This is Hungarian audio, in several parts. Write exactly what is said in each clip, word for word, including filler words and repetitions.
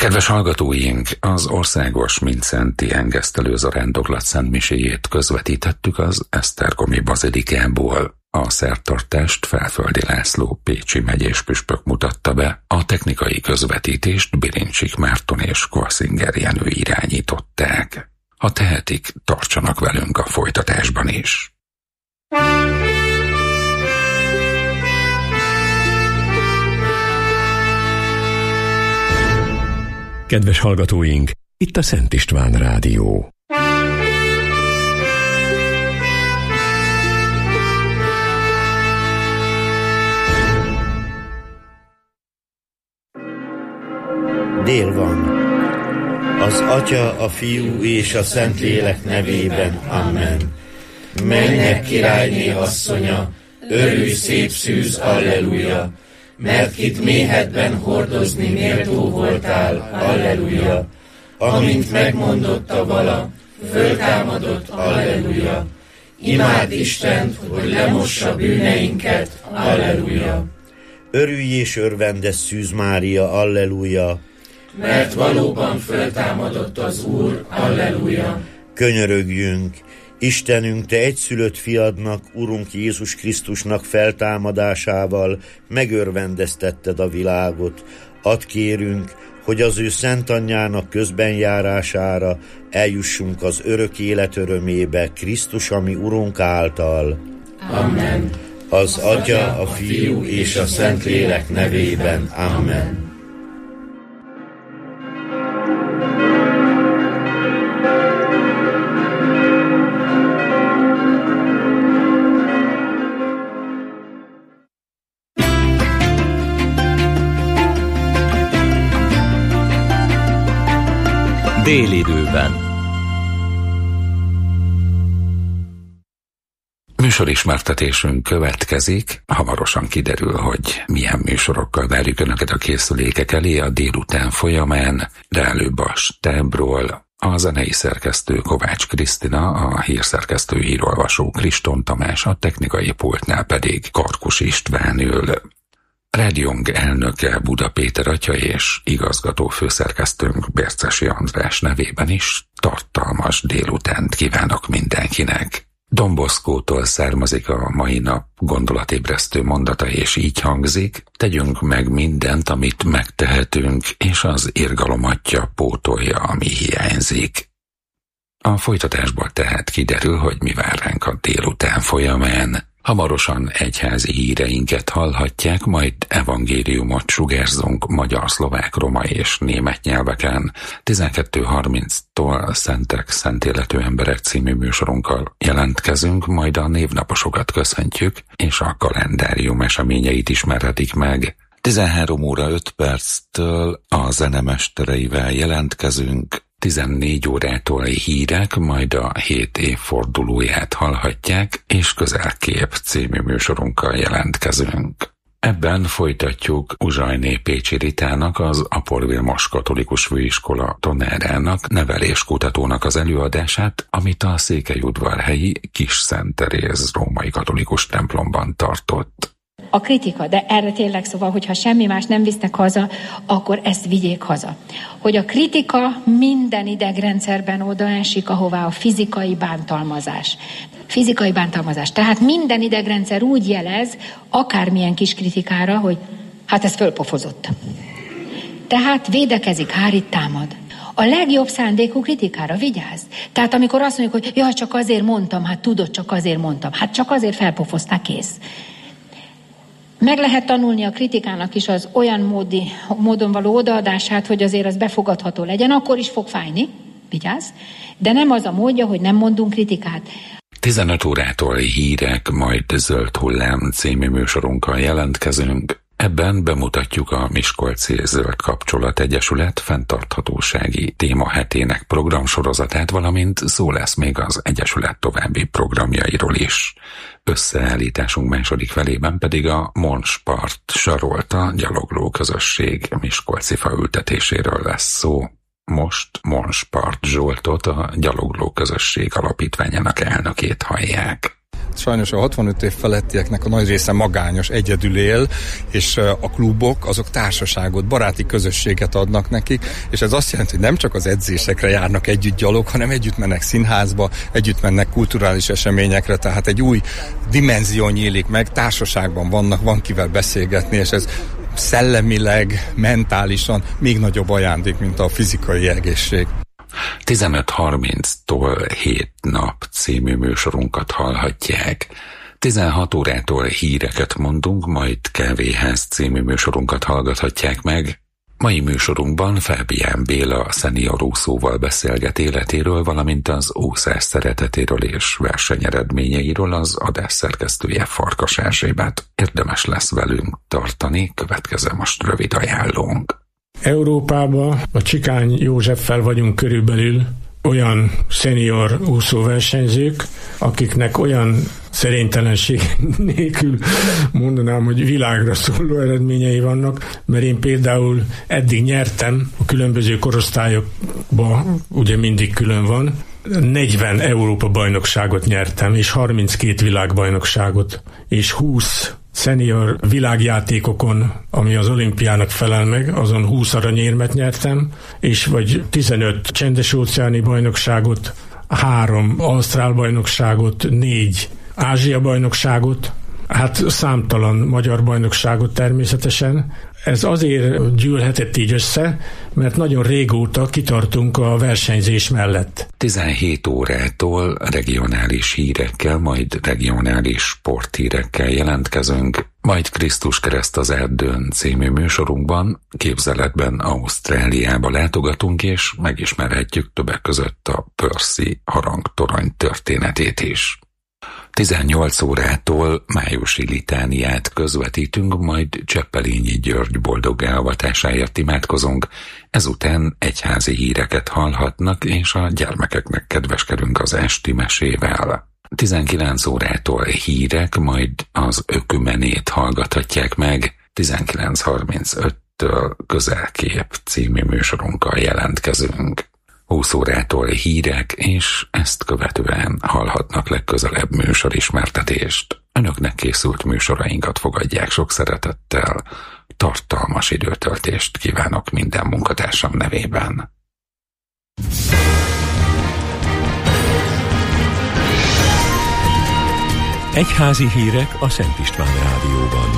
Kedves hallgatóink, az országos Mindszenti Engesztelő Zarándoklat szentmiséjét közvetítettük az Esztergomi bazilikából. A szertartást Felföldi László pécsi megyés püspök mutatta be, a technikai közvetítést Birincsik Márton és Korszinger Jenő irányították. Ha tehetik, tartsanak velünk a folytatásban is. Kedves hallgatóink, itt a Szent István Rádió. Dél van. Az Atya, a Fiú és a Szentlélek nevében. Amen. Mennyek királyné asszonya, örülj szép szűz, alleluja, mert kit méhedben hordozni méltó voltál, alleluja. Amint megmondotta vala, föltámadott, alleluja. Imád Istent, hogy lemossa bűneinket, alleluja. Örülj és örvendes Szűz Mária, alleluja. Mert valóban föltámadott az Úr, alleluja. Könyörögjünk, Istenünk, Te egyszülött fiadnak, Urunk Jézus Krisztusnak feltámadásával megörvendeztetted a világot. Add kérünk, hogy az ő szent anyjának közbenjárására eljussunk az örök élet örömébe, Krisztus, ami Urunk által. Amen. Az Atya, a Fiú és a Szentlélek nevében. Amen. Délidőben. Műsorismertetésünk következik. Hamarosan kiderül, hogy milyen műsorokkal várjuk Önöket a készülékek elé a délután folyamán, de előbb a stábról. A zenei szerkesztő Kovács Krisztina, a hírszerkesztő hírolvasó Kriston Tamás, a technikai pultnál pedig Karkus István ül. Rádiónk elnöke Buda Péter atya és igazgató főszerkesztőnk Bércesi András nevében is tartalmas délutánt kívánok mindenkinek. Don Boscótól származik a mai nap gondolatébresztő mondata, és így hangzik: tegyünk meg mindent, amit megtehetünk, és az irgalom atya pótolja, ami hiányzik. A folytatásból tehát kiderül, hogy mi vár ránk a délután folyamán. Hamarosan egyházi híreinket hallhatják, majd evangéliumot sugárzunk magyar, szlovák, roma és német nyelveken. tizenkettő harminctól Szentek, Szentéletű Emberek című műsorunkkal jelentkezünk, majd a névnaposokat köszöntjük, és a kalendárium eseményeit ismerhetik meg. tizenhárom óra öt perctől a zenemestereivel jelentkezünk, tizennégy órától hírek, majd a hét évfordulóját hallhatják, és Közelkép című műsorunkkal jelentkezünk. Ebben folytatjuk Uzsajné Pécsi Ritának, az Apol Vilmos Katolikus Főiskola tanárának, neveléskutatónak az előadását, amit a székelyudvarhelyi Kis Szent Teréz római katolikus templomban tartott. A kritika, de erre tényleg szóval, hogyha semmi más nem visznek haza, akkor ezt vigyék haza. Hogy a kritika minden idegrendszerben odaesik, ahová a fizikai bántalmazás. Fizikai bántalmazás. Tehát minden idegrendszer úgy jelez, akármilyen kis kritikára, hogy hát ez fölpofozott. Tehát védekezik, hárít, támad. A legjobb szándékú kritikára vigyázz. Tehát amikor azt mondjuk, hogy jaj, csak azért mondtam, hát tudod, csak azért mondtam. Hát csak azért felpofozták, kész. Meg lehet tanulni a kritikának is az olyan módi, módon való odaadását, hogy azért az befogadható legyen, akkor is fog fájni, vigyázz, de nem az a módja, hogy nem mondunk kritikát. tizenöt órától hírek, majd Zöld Hullám című műsorunkkal jelentkezünk. Ebben bemutatjuk a Miskolci Zöld Kapcsolat Egyesület fenntarthatósági témahetének programsorozatát, valamint szó lesz még az Egyesület további programjairól is. Összeállításunk második felében pedig a Monspart Sarolta gyalogló közösség miskolci faültetéséről lesz szó. Most Monspart Zsoltot, a gyalogló közösség alapítványának elnökét hallják. sajnos a hatvanöt év felettieknek a nagy része magányos, egyedül él, és a klubok azok társaságot, baráti közösséget adnak nekik, és ez azt jelenti, hogy nem csak az edzésekre járnak együtt gyalog, hanem együtt mennek színházba, együtt mennek kulturális eseményekre, tehát egy új dimenzió nyílik meg, társaságban vannak, van kivel beszélgetni, és ez szellemileg, mentálisan még nagyobb ajándék, mint a fizikai egészség. tizenöt harminctól hét nap című műsorunkat hallhatják. tizenhat órától híreket mondunk, majd Kávéház című műsorunkat hallgathatják meg. Mai műsorunkban Fábián Béla szenior úszóval beszélget életéről, valamint az úszás szeretetéről és versenyeredményeiről. Az adás szerkesztője Farkas Erzsébet. Érdemes lesz velünk tartani, következő most rövid ajánlónk. Európában a Csikány Józseffel vagyunk körülbelül olyan szenior úszóversenyzők, akiknek olyan szerénytelenség nélkül mondanám, hogy világra szóló eredményei vannak, mert én például eddig nyertem a különböző korosztályokban, ugye mindig külön van, negyven Európa bajnokságot nyertem, és harminckét világbajnokságot, és húsz szenior világjátékokon, ami az olimpiának felel meg, azon húsz aranyérmet nyertem, és vagy tizenöt csendes-óceáni bajnokságot, három ausztrál bajnokságot, négy Ázsia bajnokságot, hát számtalan magyar bajnokságot természetesen. Ez azért gyűlhetett így össze, mert nagyon régóta kitartunk a versenyzés mellett. tizenhét órától regionális hírekkel, majd regionális sporthírekkel jelentkezünk, majd Krisztus kereszt az erdőn című műsorunkban képzeletben Ausztráliába látogatunk, és megismerhetjük többek között a Percy harangtorony történetét is. tizennyolc órától májusi litániát közvetítünk, majd Cseppelényi György boldog elavatásáért imádkozunk, ezután egyházi híreket hallhatnak, és a gyermekeknek kedveskedünk az esti mesével. tizenkilenc órától hírek, majd az ökumenét hallgathatják meg, tizenkilenc harmincöttől Közelkép című műsorunkkal jelentkezünk. húsz órától hírek, és ezt követően hallhatnak legközelebb műsorismertetést. Önöknek készült műsorainkat fogadják sok szeretettel. Tartalmas időtöltést kívánok minden munkatársam nevében. Egyházi hírek a Szent István Rádióban.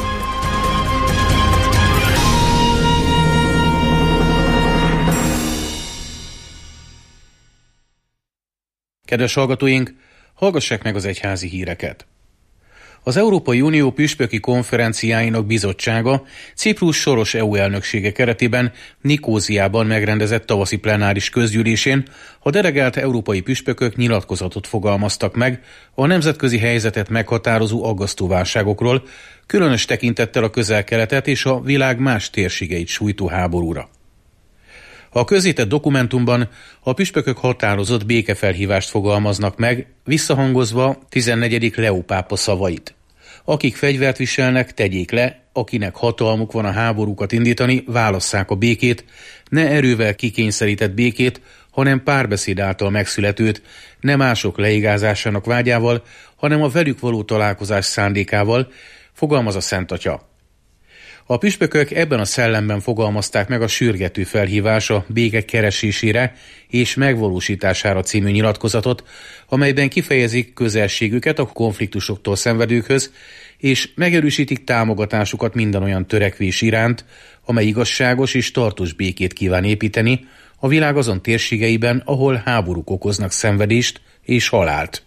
Kedves hallgatóink, hallgassák meg az egyházi híreket. Az Európai Unió püspöki konferenciáinak bizottsága Ciprus soros é u elnöksége keretében Nikóziában megrendezett tavaszi plenáris közgyűlésén a delegált európai püspökök nyilatkozatot fogalmaztak meg a nemzetközi helyzetet meghatározó aggasztó válságokról, különös tekintettel a Közel-Keletet és a világ más térségeit sújtó háborúra. A közzétett dokumentumban a püspökök határozott békefelhívást fogalmaznak meg, visszahangozva tizennegyedik Leó pápa szavait. Akik fegyvert viselnek, tegyék le, akinek hatalmuk van a háborúkat indítani, válasszák a békét, ne erővel kikényszerített békét, hanem párbeszéd által megszületőt, ne mások leigázásának vágyával, hanem a velük való találkozás szándékával, fogalmaz a Szent Atya. A püspökök ebben a szellemben fogalmazták meg a sürgető felhívás a béke keresésére és megvalósítására című nyilatkozatot, amelyben kifejezik közelségüket a konfliktusoktól szenvedőkhöz, és megerősítik támogatásukat minden olyan törekvés iránt, amely igazságos és tartós békét kíván építeni a világ azon térségeiben, ahol háborúk okoznak szenvedést és halált.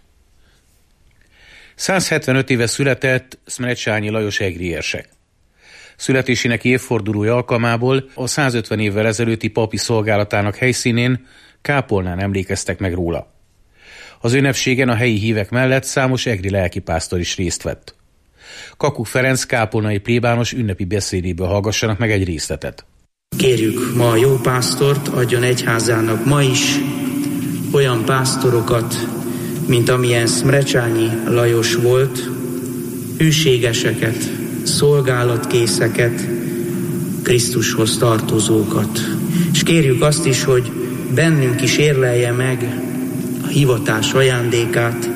száz hetvenöt éve született Szmrecsányi Lajos egri érsek. Születésének évfordulója alkalmából a százötven évvel ezelőtti papi szolgálatának helyszínén, kápolnán emlékeztek meg róla. Az ünnepségen a helyi hívek mellett számos egri lelkipásztor is részt vett. Kakuk Ferenc kápolnai plébános ünnepi beszédéből hallgassanak meg egy részletet. Kérjük ma a jó pásztort, adjon egyházának ma is olyan pásztorokat, mint amilyen Szmrecsányi Lajos volt, hűségeseket, szolgálatkészeket, Krisztushoz tartozókat. És kérjük azt is, hogy bennünk is érlelje meg a hivatás ajándékát,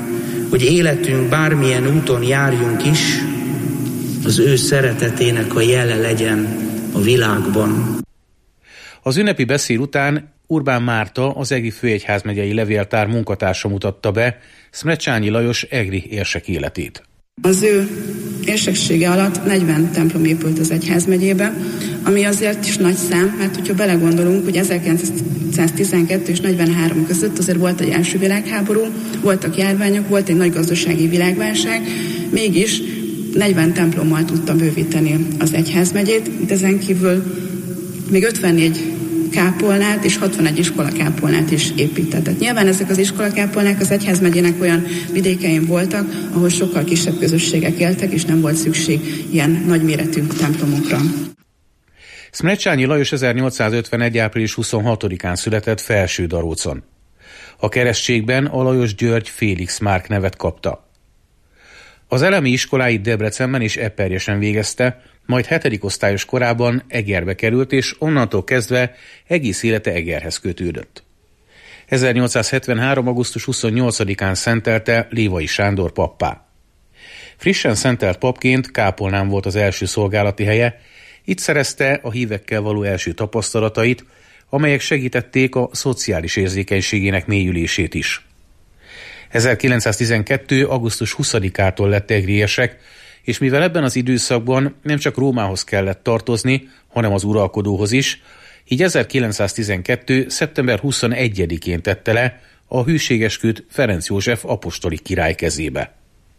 hogy életünk bármilyen úton járjunk is, az ő szeretetének a jele legyen a világban. Az ünnepi beszéd után Urbán Márta, az Egri főegyházmegyei levéltár munkatársa mutatta be Szmrecsányi Lajos egri érsek életét. Az ő érseksége alatt negyven templom épült az egyházmegyébe, ami azért is nagy szám, mert hogyha belegondolunk, hogy ezerkilencszáztizenkettő és negyvenhárom között azért volt egy első világháború, voltak járványok, volt egy nagy gazdasági világválság, mégis negyven templommal tudta bővíteni az egyházmegyét, ezen kívül még ötvennégy kápolnát és hatvanegy iskolakápolnát is építetett. Nyilván ezek az iskolakápolnák az egyházmegyének olyan vidékein voltak, ahol sokkal kisebb közösségek éltek, és nem volt szükség ilyen nagyméretű templomokra. Szmrecsányi Lajos ezernyolcszázötvenegy. április huszonhatodikán született Felsődarócon. A keresztségben a Lajos György Félix Márk nevet kapta. Az elemi iskoláit Debrecenben és Eperjesen végezte, majd hetedik osztályos korában Egerbe került, és onnantól kezdve egész élete Egerhez kötődött. ezernyolcszázhetvenhárom. augusztus huszonnyolcadikán szentelte Lévai Sándor pappá. Frissen szentelt papként kápolnán volt az első szolgálati helye, itt szerezte a hívekkel való első tapasztalatait, amelyek segítették a szociális érzékenységének mélyülését is. ezerkilencszáztizenkettő. augusztus huszadikától lett egri érsek, és mivel ebben az időszakban nem csak Rómához kellett tartozni, hanem az uralkodóhoz is, így ezerkilencszáztizenkettő. szeptember huszonegyedikén tette le a hűségesküt Ferenc József apostoli király kezébe.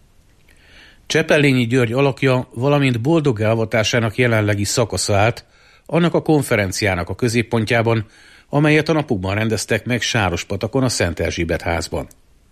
Csepellényi György alakja, valamint boldog elvatásának jelenlegi szakasza állt annak a konferenciának a középpontjában, amelyet a napokban rendeztek meg Sárospatakon a Szent Erzsébet házban.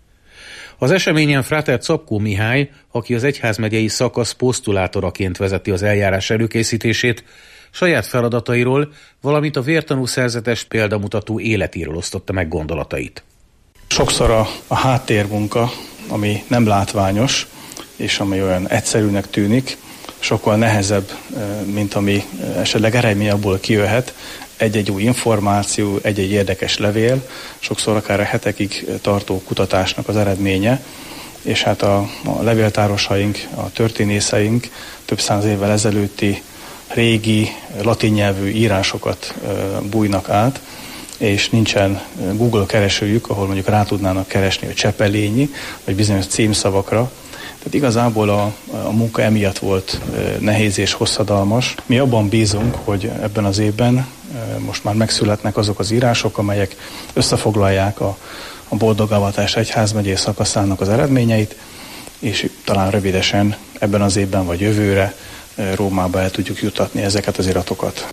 Az eseményen fráter Czapkó Mihály, aki az egyházmegyei szakasz posztulátoraként vezeti az eljárás előkészítését, saját feladatairól, valamint a vértanú szerzetes példamutató életéről osztotta meg gondolatait. Sokszor a, a háttérmunka, ami nem látványos, és ami olyan egyszerűnek tűnik, sokkal nehezebb, mint ami esetleg eredmény abból kijöhet, egy-egy új információ, egy-egy érdekes levél, sokszor akár a hetekig tartó kutatásnak az eredménye, és hát a, a levéltárosaink, a történészeink több száz évvel ezelőtti régi latin nyelvű írásokat e, bújnak át, és nincsen Google keresőjük, ahol mondjuk rá tudnának keresni a Csepellényi, vagy bizonyos címszavakra. Tehát igazából a, a munka emiatt volt nehéz és hosszadalmas. Mi abban bízunk, hogy ebben az évben most már megszületnek azok az írások, amelyek összefoglalják a, a boldogavatás egyházmegyei szakaszának az eredményeit, és talán rövidesen ebben az évben vagy jövőre Rómába el tudjuk juttatni ezeket az iratokat.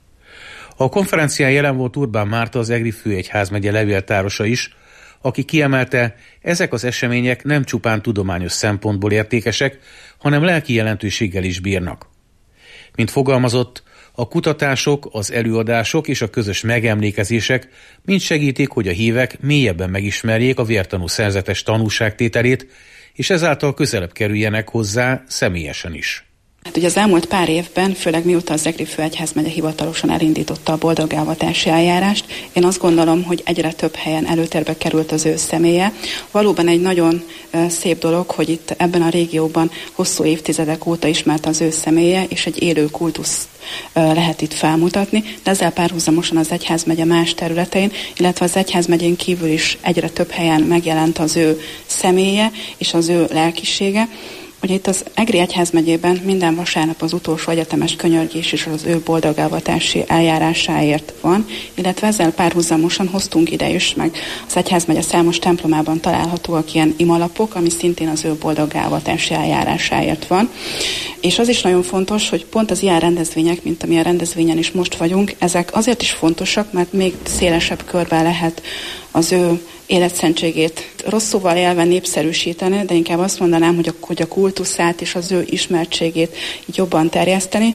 A konferencián jelen volt Urbán Márta, az Egri főegyházmegye levéltárosa is, aki kiemelte, ezek az események nem csupán tudományos szempontból értékesek, hanem lelki jelentőséggel is bírnak. Mint fogalmazott, a kutatások, az előadások és a közös megemlékezések mind segítik, hogy a hívek mélyebben megismerjék a vértanú szerzetes tanúságtételét, és ezáltal közelebb kerüljenek hozzá személyesen is. Hát ugye az elmúlt pár évben, főleg mióta az Egri főegyházmegye hivatalosan elindította a boldogálvatási eljárást, én azt gondolom, hogy egyre több helyen előtérbe került az ő személye. Valóban egy nagyon szép dolog, hogy itt ebben a régióban hosszú évtizedek óta ismert az ő személye, és egy élő kultuszt lehet itt felmutatni, de ezzel párhuzamosan az egyházmegye más területein, illetve az egyházmegyén kívül is egyre több helyen megjelent az ő személye és az ő lelkisége. Ugye itt az Egri egyházmegyében minden vasárnap az utolsó egyetemes könyörgés is az ő boldogálvatási eljárásáért van, illetve ezzel párhuzamosan hoztunk ide is, meg az egyházmegye számos templomában találhatóak ilyen imalapok, ami szintén az ő boldogálvatási eljárásáért van. És az is nagyon fontos, hogy pont az ilyen rendezvények, mint amilyen rendezvényen is most vagyunk, ezek azért is fontosak, mert még szélesebb körben lehet az ő életszentségét rossz szóval élve népszerűsíteni, de inkább azt mondanám, hogy a, hogy a kultuszát és az ő ismertségét így jobban terjeszteni.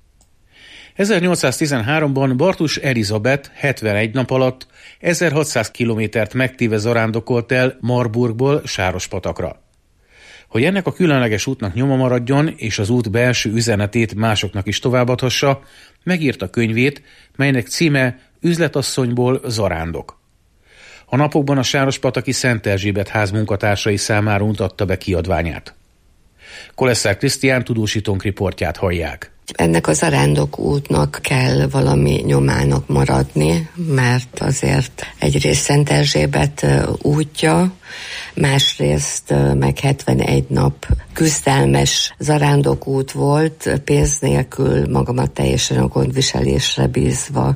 ezernyolcszáztizenháromban Bartus Elizabeth hetvenegy nap alatt ezerhatszáz kilométert megtéve zarándokolt el Marburgból Sárospatakra. Hogy ennek a különleges útnak nyoma maradjon, és az út belső üzenetét másoknak is továbbadhassa, megírta könyvét, melynek címe Üzletasszonyból zarándok. A napokban a sárospataki Szent Erzsébet ház munkatársai számára mutatta be kiadványát. Kolesszer Krisztián tudósítónk riportját hallják. Ennek a zarándok útnak kell valami nyomának maradni, mert azért egyrészt Szent Erzsébet útja, másrészt meg hetvenegy nap küzdelmes zarándok út volt, pénz nélkül, magamat teljesen a gondviselésre bízva.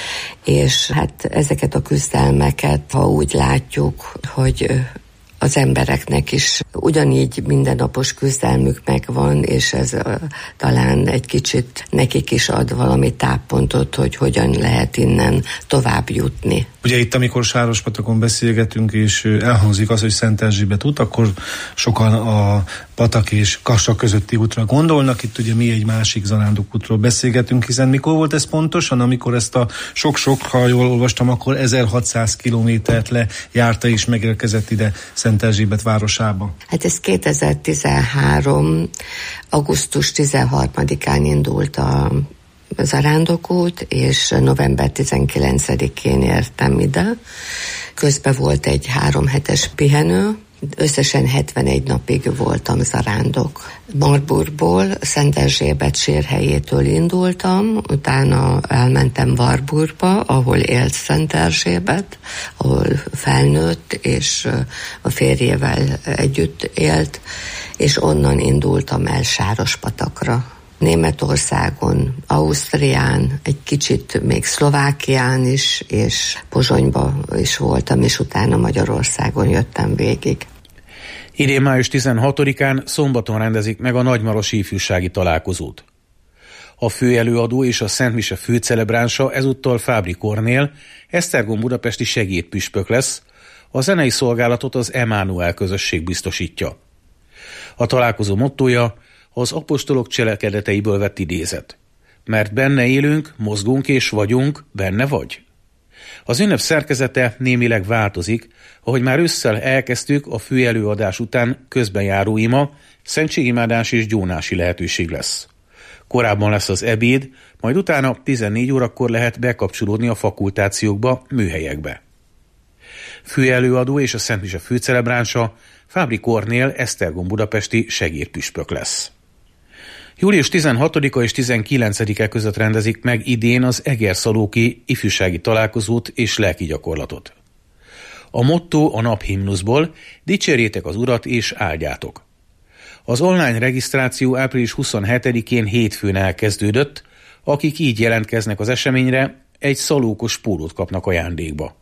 És hát ezeket a küzdelmeket, ha úgy látjuk, hogy az embereknek is ugyanígy mindennapos küzdelmük megvan, és ez uh, talán egy kicsit nekik is ad valami táppontot, hogy hogyan lehet innen tovább jutni. Ugye itt, amikor Sárospatakon beszélgetünk, és elhangzik az, hogy Szent Erzsébet út, akkor sokan a Patak és Kassa közötti útra gondolnak. Itt ugye mi egy másik zarándok útról beszélgetünk, hiszen mikor volt ez pontosan, amikor ezt a sok-sok, ha jól olvastam, akkor ezerhatszáz kilométert lejárta és megérkezett ide Szent Erzsébet városába? Hát ez kétezer-tizenhárom. augusztus tizenharmadikán indult a zarándokút, és november tizenkilencedikén értem ide. Közben volt egy három hetes pihenő, összesen hetvenegy napig voltam zarándok. Marburgból, Szent Erzsébet sírhelyétől indultam, utána elmentem Warburgba, ahol élt Szent Erzsébet, ahol felnőtt, és a férjével együtt élt, és onnan indultam el Sárospatakra. Németországon, Ausztrián, egy kicsit még Szlovákián is, és Pozsonyba is voltam, és utána Magyarországon jöttem végig. Idén május tizenhatodikán szombaton rendezik meg a Nagymarosi ifjúsági találkozót. A főelőadó és a Szent Mise főcelebránsa ezúttal Fábri Kornél, Esztergom budapesti segédpüspök lesz, a zenei szolgálatot az Emmanuel közösség biztosítja. A találkozó mottója az apostolok cselekedeteiből vett idézet. Mert benne élünk, mozgunk és vagyunk, benne vagy. Az ünnep szerkezete némileg változik, ahogy már ősszel elkezdtük, a főelőadás után közbenjáró ima, szentségimádás és gyónási lehetőség lesz. Korábban lesz az ebéd, majd utána tizennégy órakor lehet bekapcsolódni a fakultációkba, műhelyekbe. Főelőadó és a Szent Mise főcelebránsa Fábri Kornél, Esztergom budapesti segédpüspök lesz. július tizenhatodika és tizenkilencedike között rendezik meg idén az egerszalóki ifjúsági találkozót és lelki gyakorlatot. A motto a naphimnuszból: dicsérjétek az Urat és áldjátok. Az online regisztráció április huszonhetedikén hétfőn elkezdődött, akik így jelentkeznek az eseményre, egy szalókos pólót kapnak ajándékba.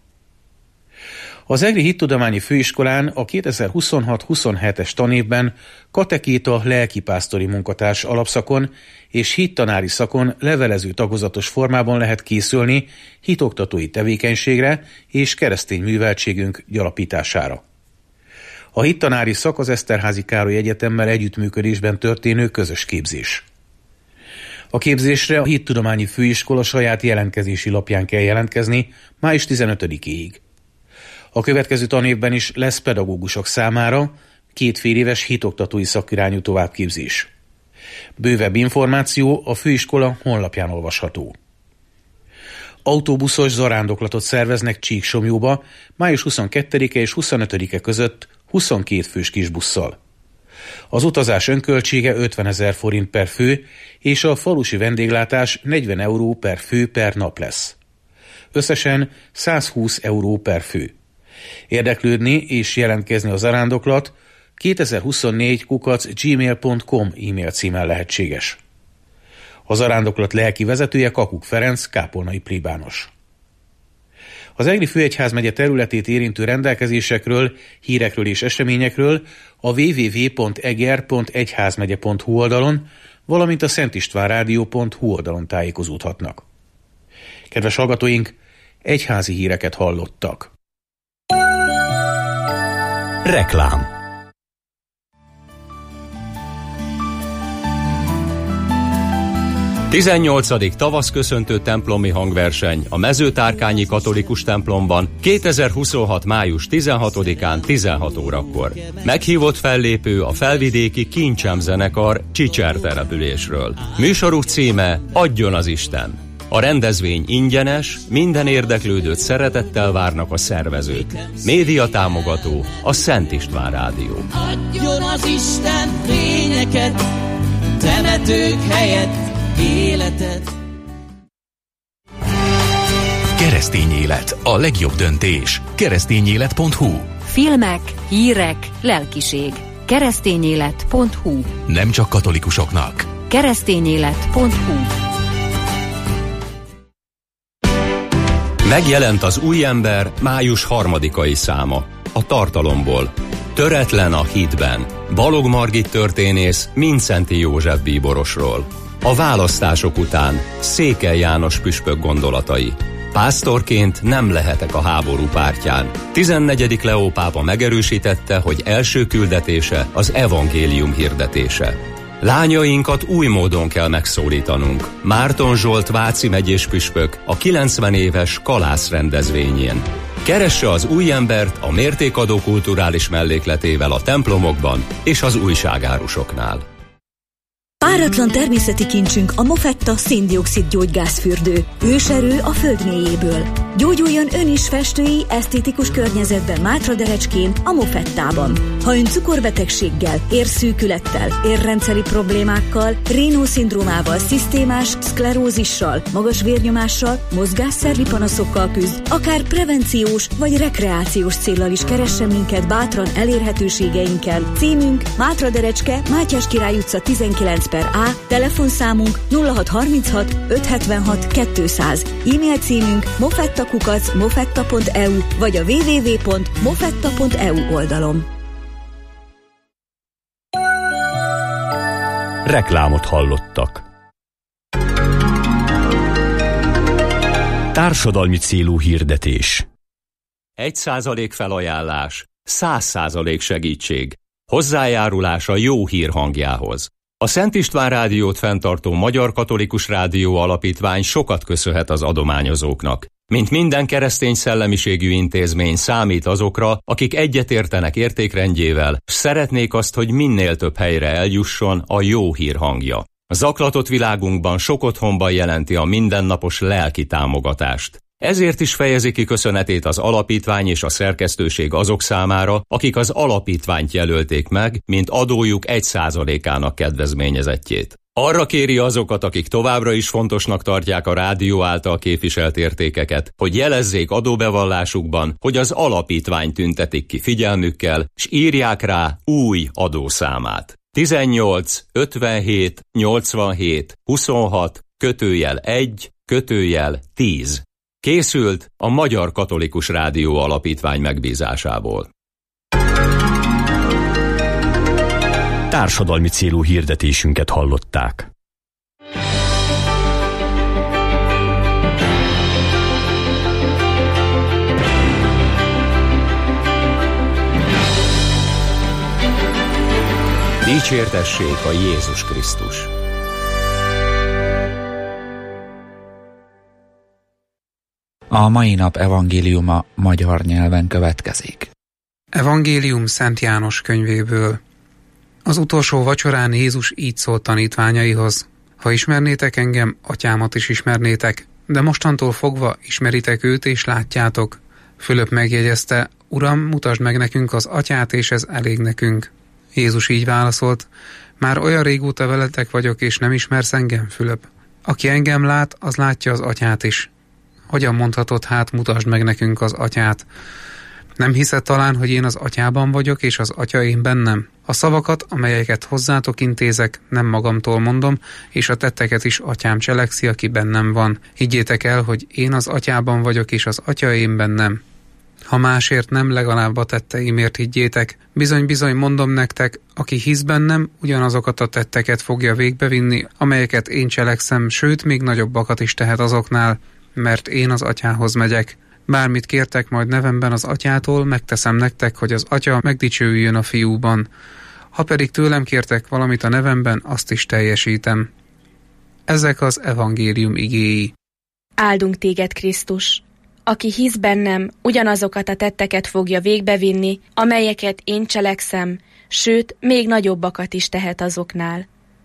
Az Egri Hittudományi Főiskolán a kétezer-huszonhat huszonhetes tanévben katekéta lelkipásztori munkatárs alapszakon és hittanári szakon levelező tagozatos formában lehet készülni hitoktatói tevékenységre és keresztény műveltségünk gyarapítására. A hittanári szak az Eszterházy Károly Egyetemmel együttműködésben történő közös képzés. A képzésre a Hittudományi Főiskola saját jelentkezési lapján kell jelentkezni május tizenötödikéig. A következő tanévben is lesz pedagógusok számára két féléves hitoktatói szakirányú továbbképzés. Bővebb információ a főiskola honlapján olvasható. Autóbuszos zarándoklatot szerveznek Csíksomlyóba május huszonkettedike és huszonötödike között huszonkét fős kisbusszal. Az utazás önköltsége ötvenezer forint per fő, és a falusi vendéglátás negyven euró per fő per nap lesz. Összesen százhúsz euró per fő. Érdeklődni és jelentkezni a zarándoklat kétezer-huszonnégy kukac gmail pont com e-mail címen lehetséges. A zarándoklat lelki vezetője Kakuk Ferenc, kápolnai plébános. Az Egri főegyházmegye területét érintő rendelkezésekről, hírekről és eseményekről a double-u double-u double-u pont eger pont egyházmegye pont hu oldalon, valamint a szentistvánrádió pont hu oldalon tájékozódhatnak. Kedves hallgatóink, egyházi híreket hallottak. Reklám. tizennyolcadik tavaszköszöntő templomi hangverseny a Mezőtárkányi Katolikus templomban kétezer-huszonhat május tizenhatodikán tizenhat órakor. Meghívott fellépő a felvidéki Kincsem zenekar Csicser településről. Műsoruk címe Adjon az Isten. A rendezvény ingyenes, minden érdeklődőt szeretettel várnak a szervezők. Média támogató a Szent István Rádió. Adjon az Isten fényeket, temetők helyett életet. Keresztény élet, a legjobb döntés. keresztényélet pont hu. Filmek, hírek, lelkiség. keresztényélet pont hu. Nem csak katolikusoknak. keresztényélet pont hu. Megjelent az új ember május harmadikai száma. A tartalomból. Töretlen a hitben. Balog Margit történész Mindszenty József bíborosról. A választások után Székely János püspök gondolatai. Pásztorként nem lehetek a háború pártján. tizennegyedik Leó pápa megerősítette, hogy első küldetése az evangélium hirdetése. Lányainkat új módon kell megszólítanunk. Márton Zsolt váci megyés püspök a kilencven éves Kalász rendezvényén. Keresse az új embert a mértékadó kulturális mellékletével a templomokban és az újságárusoknál. Páratlan természeti kincsünk a Mofetta szén-dioxid gyógygázfürdő. Őserő a föld mélyéből. Gyógyuljon ön is festői, esztétikus környezetben Mátraderecskén, a Mofettában. Ha ön cukorbetegséggel, érszűkülettel, érrendszeri problémákkal, Raynaud-szindrómával, szisztémás szklerózissal, magas vérnyomással, mozgásszervi panaszokkal küzd, akár prevenciós vagy rekreációs céllal is keressen minket bátran elérhetőségeinkkel. Címünk Mátraderecske, Mátyás Király utca tizenkilenc per A, telefonszámunk nulla hat harminchat ötszázhetvenhat kétszáz, e-mail címünk mofettakukac mofetta pont e u vagy a double-u double-u double-u pont mofetta pont e u oldalon. Reklámot hallottak. Társadalmi célú hirdetés. Egy százalék felajánlás, száz százalék segítség. Hozzájárulás a jó hír hangjához. A Szent István Rádiót fenntartó Magyar Katolikus Rádió Alapítvány sokat köszönhet az adományozóknak. Mint minden keresztény szellemiségű intézmény számít azokra, akik egyetértenek értékrendjével, s szeretnék azt, hogy minél több helyre eljusson a jó hír hangja. A zaklatott világunkban sok otthonban jelenti a mindennapos lelki támogatást. Ezért is fejezi ki köszönetét az alapítvány és a szerkesztőség azok számára, akik az alapítványt jelölték meg, mint adójuk egy százalékának kedvezményezettjét. Arra kéri azokat, akik továbbra is fontosnak tartják a rádió által képviselt értékeket, hogy jelezzék adóbevallásukban, hogy az alapítvány tüntetik ki figyelmükkel, s írják rá új adószámát. tizennyolc ötvenhét nyolcvanhét huszonhat kötőjel egy kötőjel tíz. Készült a Magyar Katolikus Rádió Alapítvány megbízásából. Társadalmi célú hirdetésünket hallották. Dicsértessék a Jézus Krisztus! A mai nap evangéliuma magyar nyelven következik. Evangélium Szent János könyvéből. Az utolsó vacsorán Jézus így szólt tanítványaihoz: ha ismernétek engem, atyámat is ismernétek, de mostantól fogva ismeritek őt és látjátok. Fülöp megjegyezte: Uram, mutasd meg nekünk az atyát, és ez elég nekünk. Jézus így válaszolt: már olyan régóta veletek vagyok, és nem ismersz engem, Fülöp? Aki engem lát, az látja az atyát is. Hogyan mondhatod hát, mutasd meg nekünk az atyát? Nem hiszed talán, hogy én az atyában vagyok, és az atya én bennem? A szavakat, amelyeket hozzátok intézek, nem magamtól mondom, és a tetteket is atyám cselekszi, aki bennem van. Higgyétek el, hogy én az atyában vagyok, és az atya én bennem. Ha másért nem, legalább a tetteimért higgyétek. Bizony-bizony mondom nektek, aki hisz bennem, ugyanazokat a tetteket fogja végbevinni, amelyeket én cselekszem, sőt, még nagyobbakat is tehet azoknál, mert én az atyához megyek. Bármit kértek majd nevemben az atyától, megteszem nektek, hogy az atya megdicsőüljön a fiúban. Ha pedig tőlem kértek valamit a nevemben, azt is teljesítem. Ezek az evangélium igéi. Áldunk téged, Krisztus! Aki hisz bennem, ugyanazokat a tetteket fogja végbevinni, amelyeket én cselekszem, sőt, még nagyobbakat is tehet azoknál.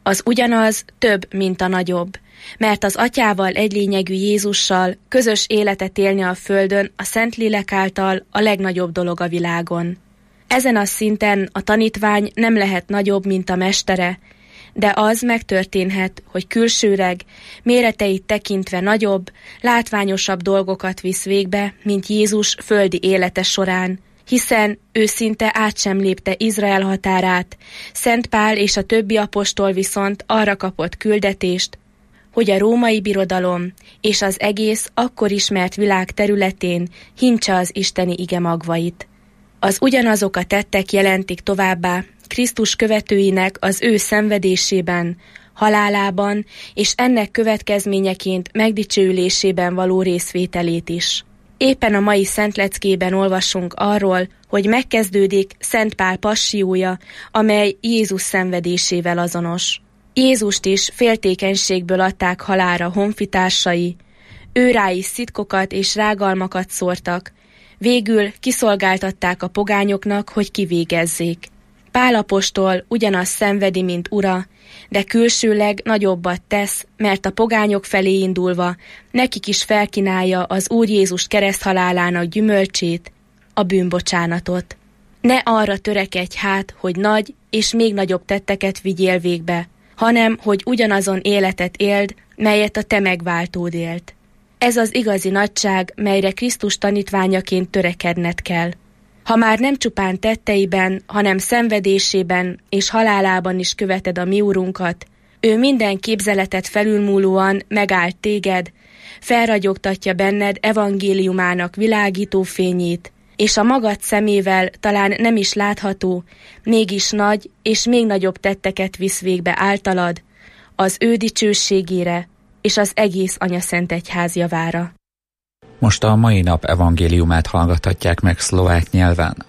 Az ugyanaz több, mint a nagyobb, mert az atyával egylényegű Jézussal közös életet élni a földön a Szentlélek által a legnagyobb dolog a világon. Ezen a szinten a tanítvány nem lehet nagyobb, mint a mestere, de az megtörténhet, hogy külsőleg, méreteit tekintve nagyobb, látványosabb dolgokat visz végbe, mint Jézus földi élete során, hiszen ő szinte át sem lépte Izrael határát, Szent Pál és a többi apostol viszont arra kapott küldetést, hogy a római birodalom és az egész akkor ismert világ területén hintse az isteni ige magvait. Az ugyanazok a tettek jelentik továbbá Krisztus követőinek az ő szenvedésében, halálában és ennek következményeként megdicsőülésében való részvételét is. Éppen a mai szentleckében olvasunk arról, hogy megkezdődik Szent Pál passiója, amely Jézus szenvedésével azonos. Jézust is féltékenységből adták halálra honfitársai, őrái szitkokat és rágalmakat szórtak, végül kiszolgáltatták a pogányoknak, hogy kivégezzék. Pál apostol ugyanazt szenvedi, mint ura, de külsőleg nagyobbat tesz, mert a pogányok felé indulva nekik is felkínálja az Úr Jézus kereszthalálának gyümölcsét, a bűnbocsánatot. Ne arra törekedj hát, hogy nagy és még nagyobb tetteket vigyél végbe, hanem hogy ugyanazon életet éld, melyet a te megváltód élt. Ez az igazi nagyság, melyre Krisztus tanítványaként törekedned kell. Ha már nem csupán tetteiben, hanem szenvedésében és halálában is követed a mi Urunkat, ő minden képzeletet felülmúlóan megállt téged, felragyogtatja benned evangéliumának világító fényét, és a magad szemével talán nem is látható, mégis nagy és még nagyobb tetteket visz végbe általad, az ő dicsőségére és az egész Anyaszent Egyház javára. Most a mai nap evangéliumát hallgathatják meg szlovák nyelven.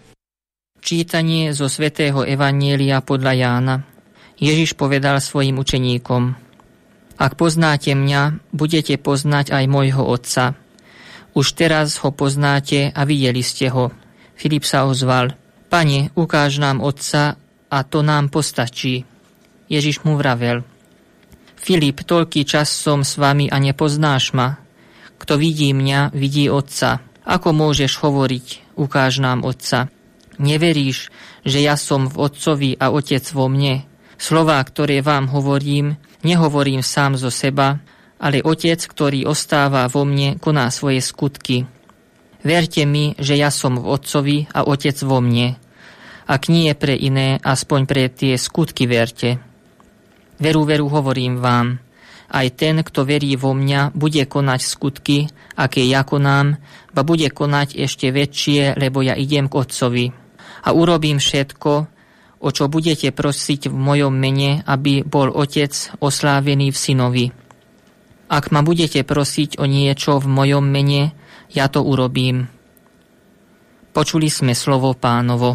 Čítanie zo svätého Evanjelia podľa Jána. Ježiš povedal svojim učeníkom: Ak poznáte mňa, budete poznať aj môjho Otca. Už teraz ho poznáte a videli ste ho. Filip sa ozval: Pane, ukáž nám Otca a to nám postačí. Ježiš mu vravel: Filip, toľký čas som s vami a nepoznáš ma. Kto vidí mňa, vidí Otca. Ako môžeš hovoriť, ukáž nám Otca? Neveríš, že ja som v Otcovi a Otec vo mne? Slová, ktoré vám hovorím, nehovorím sám zo seba, ale Otec, ktorý ostáva vo mne, koná svoje skutky. Verte mi, že ja som v Otcovi a Otec vo mne. Ak nie pre iné, aspoň pre tie skutky verte. Veru, veru, hovorím vám, aj ten, kto verí vo mňa, bude konať skutky, aké ja konám, ba bude konať ešte väčšie, lebo ja idem k Otcovi. A urobím všetko, o čo budete prosiť v mojom mene, aby bol Otec oslávený v Synovi. Ak ma budete prosiť o niečo v mojom mene, ja to urobím. Počuli sme slovo Pánovo.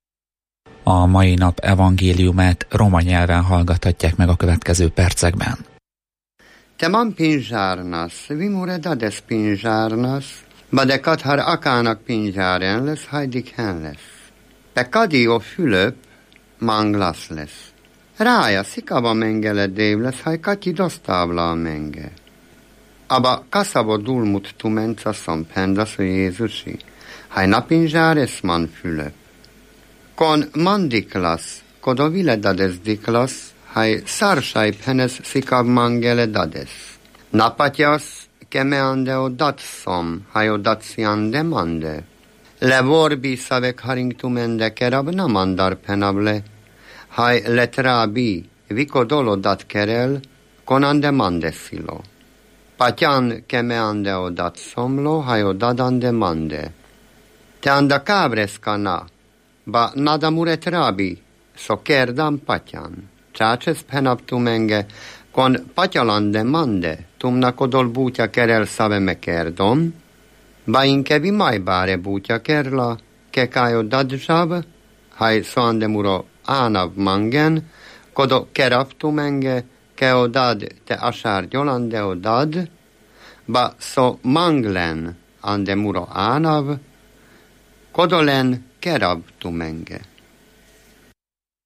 A mai nap evangéliumát roma nyelven hallgathatják meg a következő percekben. Temam pinzsárnas, vimure dades pinzsárnas, bade kathar akának pinzsáren lesz, hajdik hen lesz. Pe kadio Fülöp manglas lesz. Rája szikaba mengele dév lesz, haj kati dosztábla a menge. Aba kaszabo dulmut tumenca szompendas a Jézusi, haj napinzsáres man Fülöp. Kon mandiklas, kodo vile dades diklas, haj sarsai penes szikab mangele dades. Napatjas kemeande o datszom, haj o datszian demande. Levorbi szavek haringtumende kerab namandar penable, haj letrabi vikodolo dat kerel, konande mandesilo. Patyan kemeande o datszomlo, haj o dadande mande. Te anda kabreskana, ba nadamure trabi, so kerdam patyan. Csácses penaptumenge, kon patyalande mande, tumna kodol bútja kerel szaveme kerdom, ba inkevi majbáre bútja kerla, kekájo dadzsab, haj soandemuro ánav mangen, kodo keraptumenge, keo dad te asár gyolande o dad, ba so manglen andemuro ánav, kodolen keraptumenge.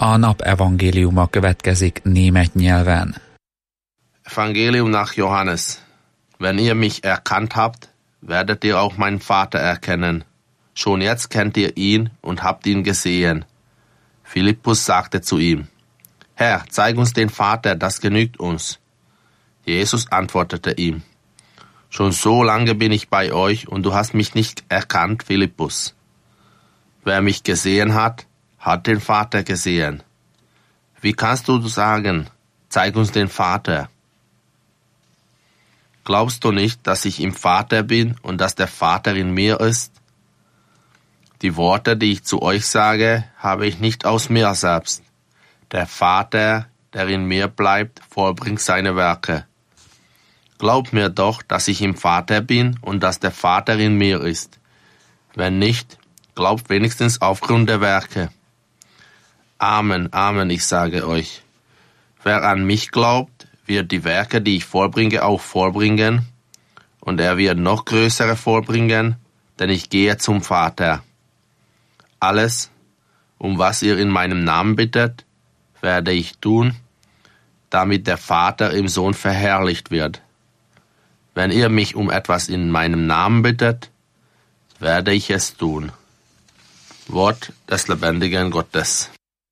A nap evangéliuma következik német nyelven. Evangelium nach Johannes. Wenn ihr mich erkannt habt, werdet ihr auch meinen Vater erkennen. Schon jetzt kennt ihr ihn und habt ihn gesehen. Philippus sagte zu ihm: Herr, zeig uns den Vater, das genügt uns. Jesus antwortete ihm: Schon so lange bin ich bei euch und du hast mich nicht erkannt, Philippus. Wer mich gesehen hat, hat den Vater gesehen. Wie kannst du sagen, zeig uns den Vater? Glaubst du nicht, dass ich im Vater bin und dass der Vater in mir ist? Die Worte, die ich zu euch sage, habe ich nicht aus mir selbst. Der Vater, der in mir bleibt, vollbringt seine Werke. Glaubt mir doch, dass ich im Vater bin und dass der Vater in mir ist. Wenn nicht, glaubt wenigstens aufgrund der Werke. Amen, Amen, ich sage euch. Wer an mich glaubt, wird die Werke, die ich vollbringe, auch vollbringen, und er wird noch größere vollbringen, denn ich gehe zum Vater. Alles, um was ihr in meinem Namen bittet, werde ich tun, damit der Vater im Sohn verherrlicht wird. Wenn ihr mich um etwas in meinem Namen bittet, werde ich es tun. Wort des lebendigen Gottes.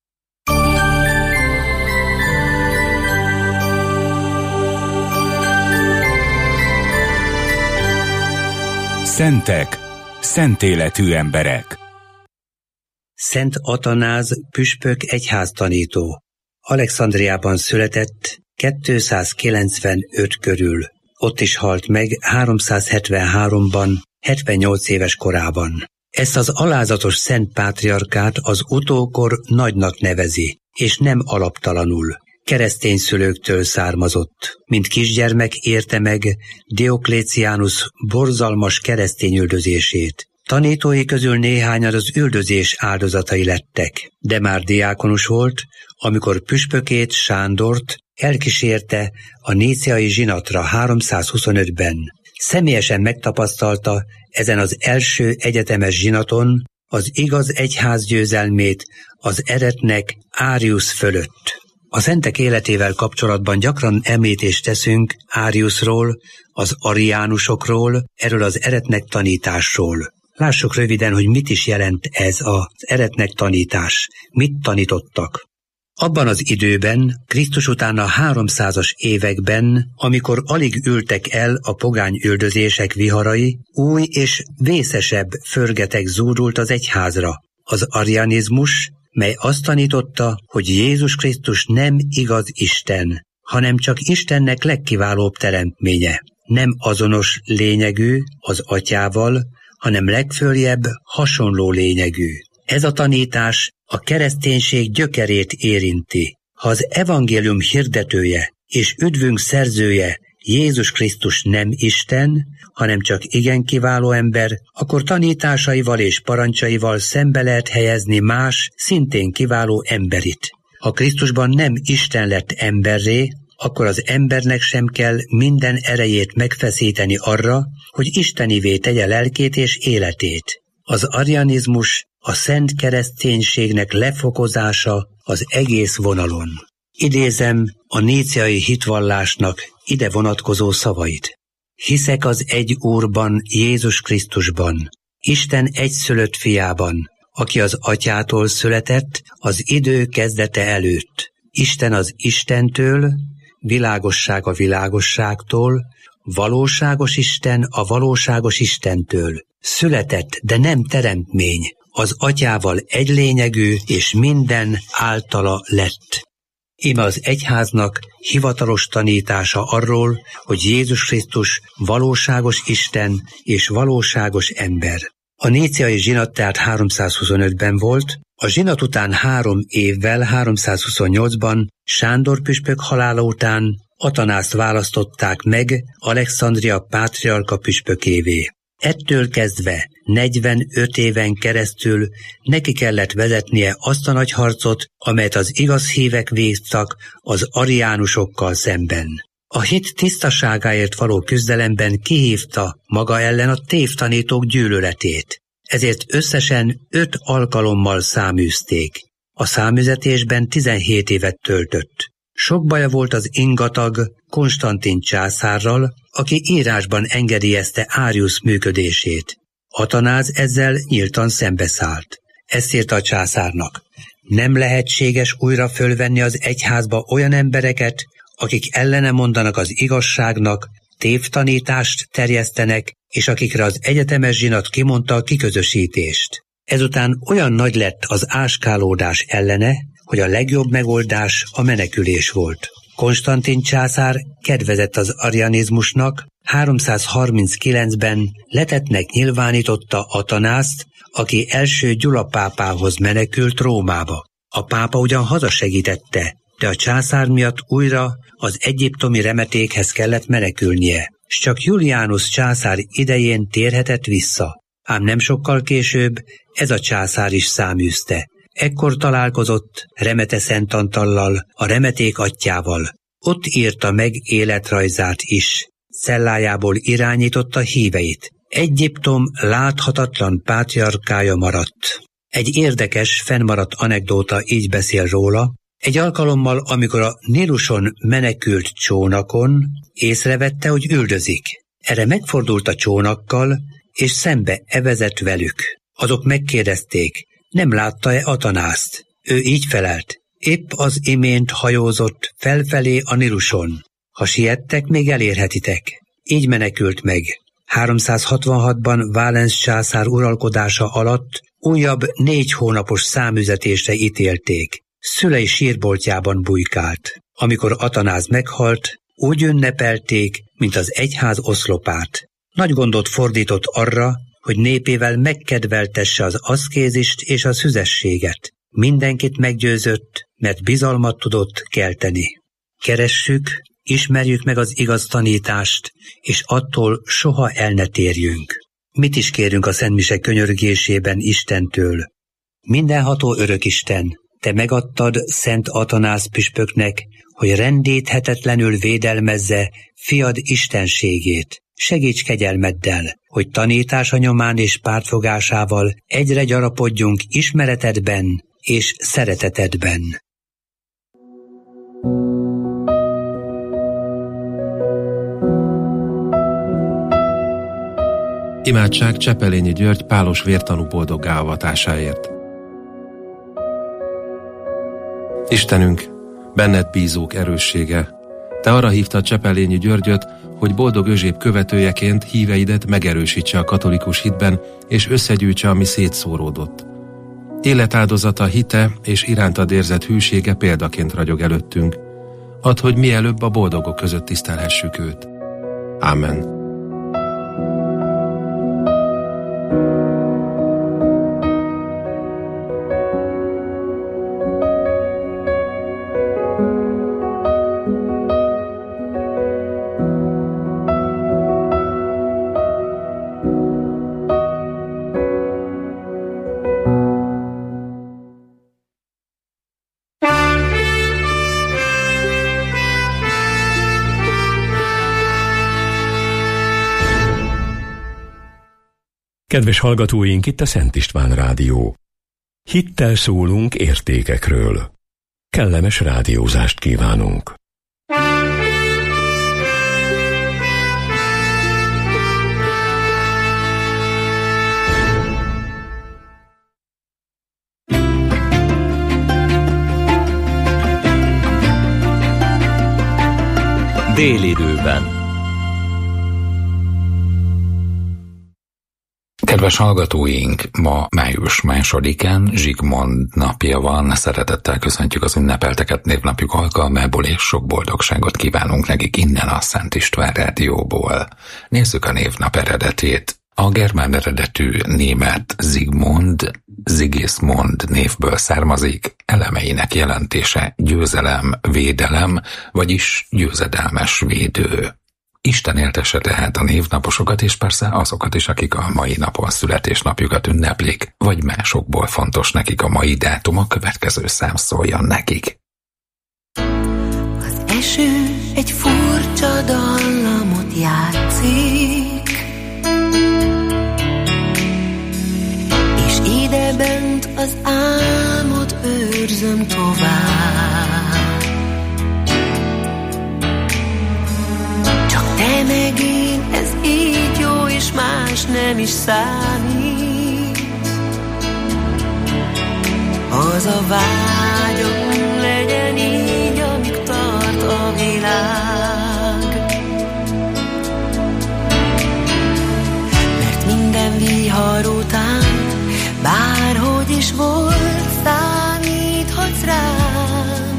Szentek, szentéletű emberek. Szent Atanáz püspök egyháztanító. Alexandriában született kétszázkilencvenöt körül. Ott is halt meg háromszázhetvenháromban, hetvennyolc éves korában. Ezt az alázatos szent pátriarkát az utókor nagynak nevezi, és nem alaptalanul. Keresztény szülőktől származott. Mint kisgyermek érte meg Diokléciánus borzalmas keresztény üldözését. Tanítói közül néhányan az üldözés áldozatai lettek, de már diákonus volt, amikor püspökét, Sándort elkísérte a níciai zsinatra háromszázhuszonötben. Személyesen megtapasztalta ezen az első egyetemes zsinaton az igaz egyház győzelmét az eretnek Áriusz fölött. A szentek életével kapcsolatban gyakran említést teszünk Áriuszról, az ariánusokról, erről az eretnek tanításról. Lássuk röviden, hogy mit is jelent ez az eretnek tanítás. Mit tanítottak? Abban az időben, Krisztus után a háromszázas években, amikor alig ültek el a pogány üldözések viharai, új és vészesebb förgeteg zúdult az egyházra. Az arianizmus, mely azt tanította, hogy Jézus Krisztus nem igaz Isten, hanem csak Istennek legkiválóbb teremtménye. Nem azonos lényegű az atyával, hanem legföljebb hasonló lényegű. Ez a tanítás a kereszténység gyökerét érinti. Ha az evangélium hirdetője és üdvünk szerzője Jézus Krisztus nem Isten, hanem csak igen kiváló ember, akkor tanításaival és parancsaival szembe lehet helyezni más, szintén kiváló emberit. Ha Krisztusban nem Isten lett emberré, akkor az embernek sem kell minden erejét megfeszíteni arra, hogy istenivé tegye lelkét és életét. Az arianizmus a szent kereszténységnek lefokozása az egész vonalon. Idézem a níciai hitvallásnak ide vonatkozó szavait. Hiszek az egy Úrban, Jézus Krisztusban, Isten egyszülött fiában, aki az atyától született az idő kezdete előtt. Isten az Istentől, világosság a világosságtól, valóságos Isten a valóságos Istentől. Született, de nem teremtmény, az atyával egy lényegű, és minden általa lett. Íme az egyháznak hivatalos tanítása arról, hogy Jézus Krisztus valóságos Isten és valóságos ember. A níciai zsinat tehát háromszázhuszonötben volt, a zsinat után három évvel, háromszázhuszonnyolcban Sándor püspök halála után Atanászt választották meg Alexandria pátriarka püspökévé. Ettől kezdve negyvenöt éven keresztül neki kellett vezetnie azt a nagy harcot, amelyet az igaz hívek vívtak az ariánusokkal szemben. A hit tisztaságáért való küzdelemben kihívta maga ellen a tévtanítók gyűlöletét. Ezért összesen öt alkalommal száműzték. A számüzetésben tizenhét évet töltött. Sok baja volt az ingatag Konstantin császárral, aki írásban engedélyezte Arius működését. Atanáz ezzel nyíltan szembeszállt. Ezt írta a császárnak: nem lehetséges újra fölvenni az egyházba olyan embereket, akik ellene mondanak az igazságnak, tévtanítást terjesztenek, és akikre az egyetemes zsinat kimondta a kiközösítést. Ezután olyan nagy lett az áskálódás ellene, hogy a legjobb megoldás a menekülés volt. Konstantin császár kedvezett az arianizmusnak, háromszázharminckilencben letettnek nyilvánította Atanászt, aki első Gyula pápához menekült Rómába. A pápa ugyan hazasegítette, de a császár miatt újra az egyiptomi remetékhez kellett menekülnie, s csak Julianus császár idején térhetett vissza. Ám nem sokkal később ez a császár is száműzte. Ekkor találkozott Remete Szent Antallal, a remeték atyjával. Ott írta meg életrajzát is. Cellájából irányította híveit. Egyiptom láthatatlan pátriarkája maradt. Egy érdekes, fennmaradt anekdóta így beszél róla. Egy alkalommal, amikor a Níluson menekült csónakon, észrevette, hogy üldözik. Erre megfordult a csónakkal, és szembe evezett velük. Azok megkérdezték, nem látta-e Atanászt? Ő így felelt: épp az imént hajózott felfelé a Níluson. Ha siettek, még elérhetitek. Így menekült meg. háromszázhatvanhatban Valens császár uralkodása alatt újabb négy hónapos számüzetésre ítélték. Szülei sírboltjában bujkált. Amikor Atanáz meghalt, úgy ünnepelték, mint az egyház oszlopát. Nagy gondot fordított arra, hogy népével megkedveltesse az aszkézist és a szüzességet. Mindenkit meggyőzött, mert bizalmat tudott kelteni. Keressük, ismerjük meg az igaz tanítást, és attól soha el ne térjünk. Mit is kérünk a szentmise könyörgésében Istentől? Mindenható örökisten, te megadtad Szent Atanász püspöknek, hogy rendíthetetlenül védelmezze fiad istenségét. Segíts kegyelmeddel, hogy tanítása nyomán és pártfogásával egyre gyarapodjunk ismeretedben és szeretetedben. Imádság Csepelényi György pálos vértanú boldoggá avatásáért. Istenünk, benned bízók erőssége, te arra hívtad Csepelényi Györgyöt, hogy boldog Özséb követőjeként híveidet megerősítse a katolikus hitben, és összegyűjtse, ami szétszóródott. Életáldozata, hite és irántad érzett hűsége példaként ragyog előttünk. Add, hogy mielőbb a boldogok között tisztelhessük őt. Ámen. Kedves hallgatóink, itt a Szent István Rádió. Hittel szólunk értékekről. Kellemes rádiózást kívánunk. Délidőben. Kedves hallgatóink, ma május másodikán Zsigmond napja van, szeretettel köszöntjük az ünnepelteket névnapjuk alkalmából, és sok boldogságot kívánunk nekik innen a Szent István Rádióból. Nézzük a névnap eredetét. A germán eredetű német Zigmund, Sigismund névből származik, elemeinek jelentése győzelem, védelem, vagyis győzedelmes védő. Isten éltesse tehát a névnaposokat, és persze azokat is, akik a mai napon születésnapjukat ünneplik, vagy másokból fontos nekik a mai dátum, a következő szám szóljon nekik. Az eső egy furcsa dallamot játszik, és idebent az álmot ő őrzöm tovább. Csak te meg én, ez így jó, és más nem is számít. Az a vágyom legyen így, amíg tart a világ. Mert minden vihar után, bárhogy is volt, számíthatsz rám.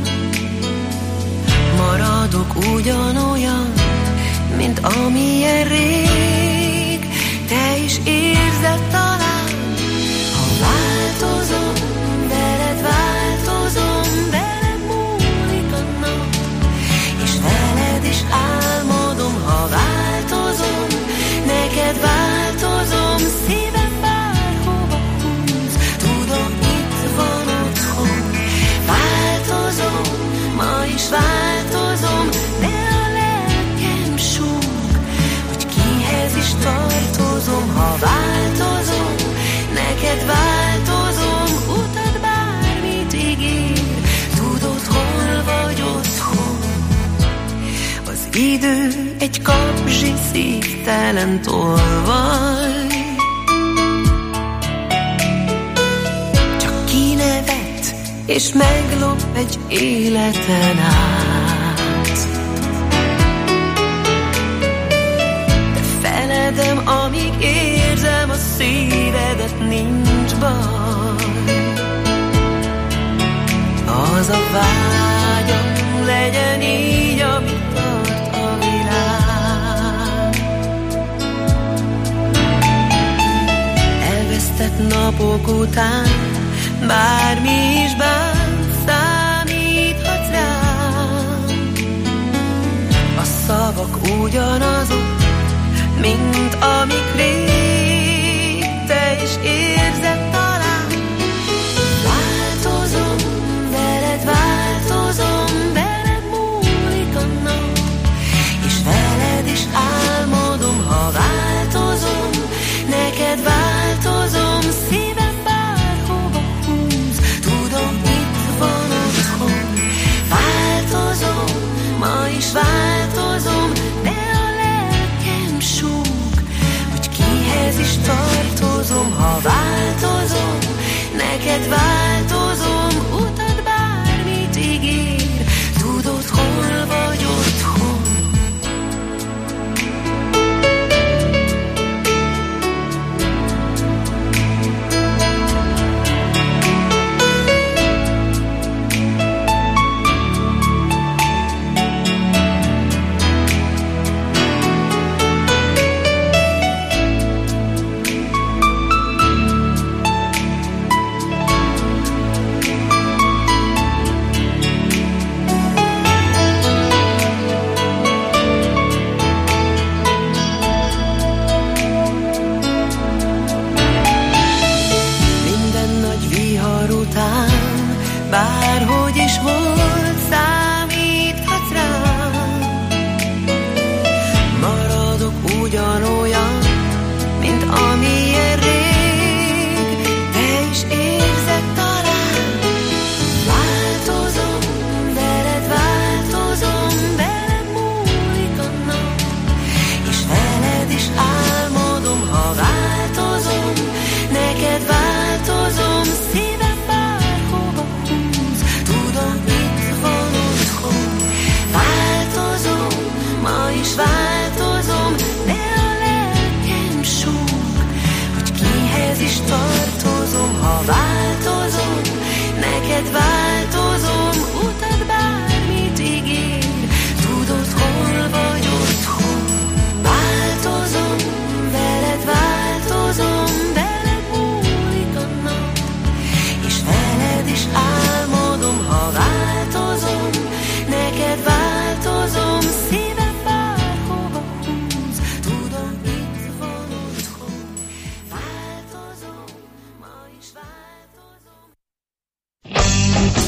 Maradok ugyanolyan, mint amilyen rég. Te is érzed talán, ha változom, veled változom, veled múlik a nap, és veled is álmodom, ha változom, neked változom, szívem bárhova húz, tudom, itt van otthon. Változom, ma is változom, de a lelkem súg, hogy kihez is tartozom, ha változom, neked változom, utad bármit ígér, tudod, hol vagy otthon. Az idő egy kapzsi szívtelen tolvaj, csak kinevet és meglop egy életen át. De feledem, amíg érzem a szívedet, nincs baj. Az a vágyam legyen így, amíg tart a világ. Elvesztett napok után, bármi is bán, számíthatsz rám. A szavak ugyanazok, mint amik rég, te is érzed talán. Változom, veled változom, veled múlik a nap, és veled is álmodom, ha változom, neked változom, szívem bárhova húz, tudom, itt van otthon. Változom, ma is változom, de a lelkem súg, hogy kihez is tartozom, ha változom, neked változom, utad bármit ígér, tudod, hol vagy otthon. Bárhogy is volt, számíthatsz rám. Maradok ugyanolyan, mint amilyen rég, te is érzed talán. Változom, veled változom, veled múlik a nap, és veled is álmodom, ha változom, neked változom, szívem bárhova húz, tudom, itt van otthon. Változom, ma is változom, de a lelkem súg, hogy kihez is tartozom, ha változom, neked változom, utad bármit ígér, tudod, hol vagy otthon. Változom, veled változom, veled múlik a nap, és veled is álmodom, ha változom, neked változom, szívem bárhova húz, tudom, itt van otthon. Változom, ma is változom.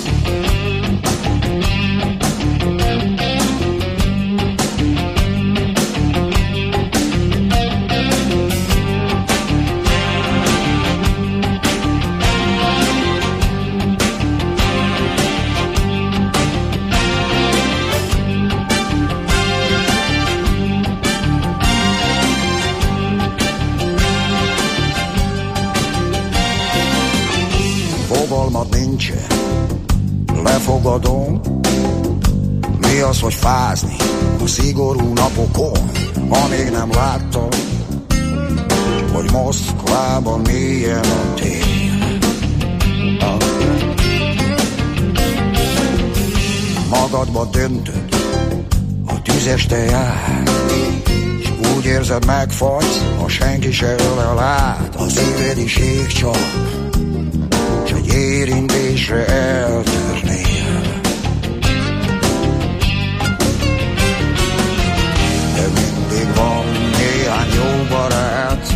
nincsen, lefogadom. Mi az, hogy fázni a szigorú napokon, amíg nem láttam, hogy Moszkvában milyen a tél. Ah. Magadba döntöd, a tüzeste jár, s úgy érzed, megfagysz, ha senki se ölel át. A szíved is égcsap, s egy érintésre eltörnél. De mindig van néhány jó barát,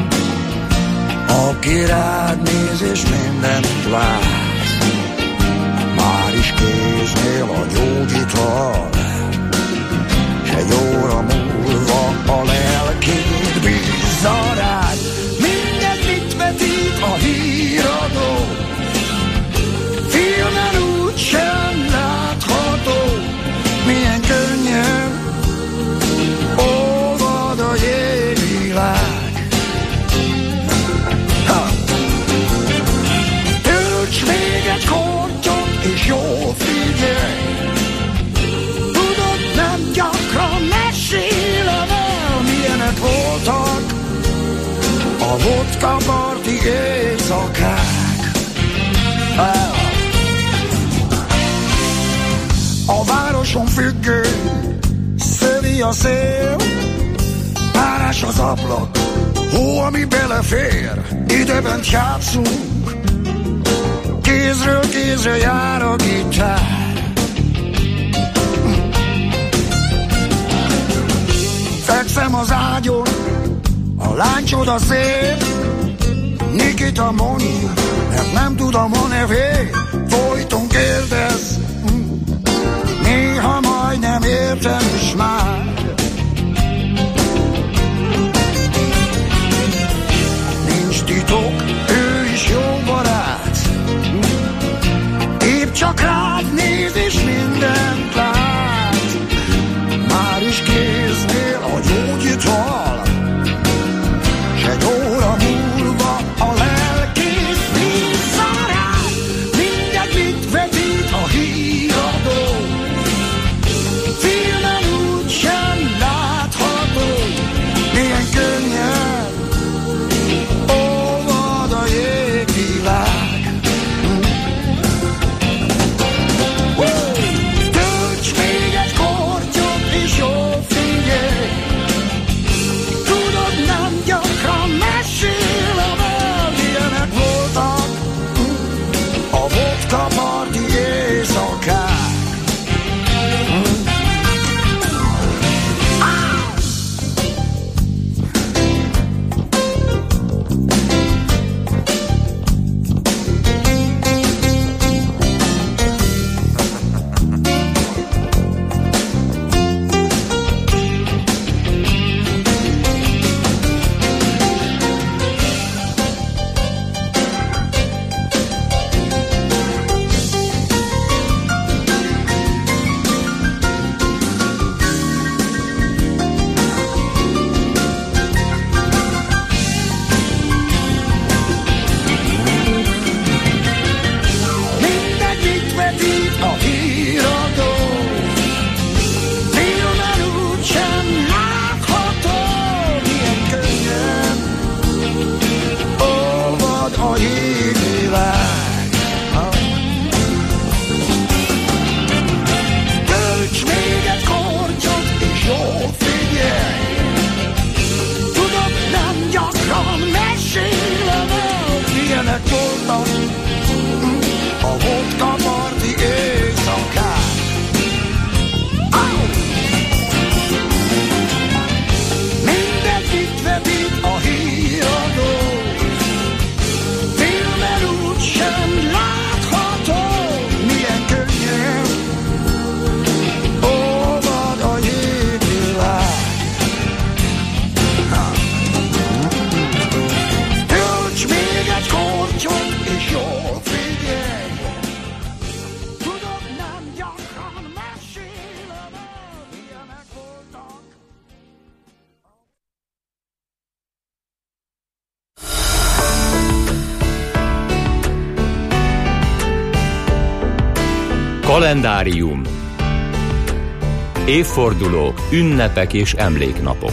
aki rád néz és mindent lát. Már is kéznél a gyógyítal, s egy óra múlva a lelkét bízza rád. Mindent mit vetít a híradó, filmen úgy sem látható, milyen könnyen olvad a jégvilág. Tölts még egy kortyot és jó figyelj, tudod, nem gyakran mesélem el, milyenek voltak a vodka parti éjszakák. A városon függő szövi a szél, párás az ablak, hó, ami belefér, időben játszunk, kézről kézre jár a gitár. Fekszem az ágyon, a lány csoda szép, Nikita Moni, mert nem tudom a nevét, folyton kérdez, néha majdnem értem is már. Nincs titok, ő is jó barát, épp csak rád néz és mindent lát. Már is kéznél a gyógyítal, s egy óra múlva a lelkét bízza rád. Mindent mit vetít a híradó, filmen úgy sem látható, milyen könnyen olvad a jégvilág. Tölts még egy kortyot és jó figyelj, tudod, nem gyakran mesélem el, milyenek voltak a vodka parti éjszakák. Kalendárium. Évfordulók, ünnepek és emléknapok.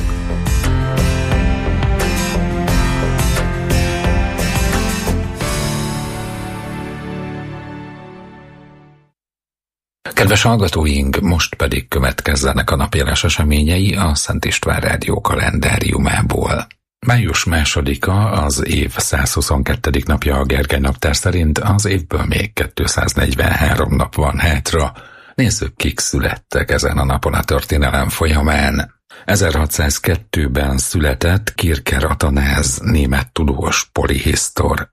Kedves hallgatóink, most pedig következzenek a napjeles eseményei a Szent István Rádió kalendáriumából. Május másodika az év százhuszonkettő napja a Gergely naptár szerint, az évből még kétszáznegyvenhárom nap van hátra. Nézzük, kik születtek ezen a napon a történelem folyamán. ezerhatszázkettőben született Kircher Atanáz, német tudós, polihisztor.